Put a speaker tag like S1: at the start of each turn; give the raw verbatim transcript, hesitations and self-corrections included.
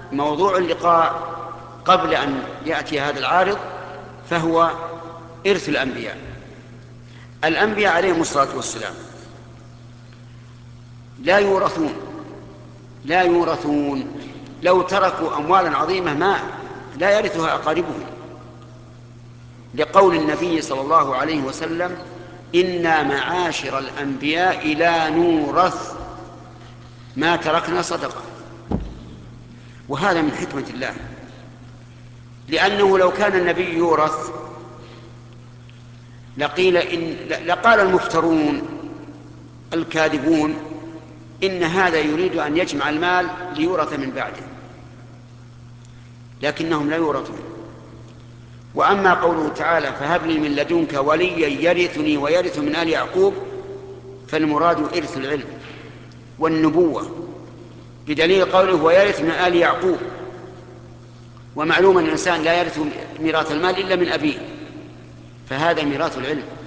S1: موضوع اللقاء قبل أن يأتي هذا العارض فهو إرث الأنبياء. الأنبياء عليهم الصلاة والسلام لا يورثون لا يورثون لو تركوا أموالا عظيمة ما لا يرثها أقاربهم، لقول النبي صلى الله عليه وسلم: إنا معاشر الأنبياء لا نورث ما تركنا صدقة. وهذا من حكمة الله، لأنه لو كان النبي يورث لقيل إن لقال المفترون الكاذبون إن هذا يريد أن يجمع المال ليورث من بعده، لكنهم لا يورثون. وأما قوله تعالى: فهب لي من لدنك وليا يرثني ويرث من آل يعقوب، فالمراد إرث العلم والنبوة، بدليل قوله: ويرث من آل يعقوب. ومعلوم أن الإنسان لا يرث ميراث المال إلا من أبيه، فهذا ميراث العلم.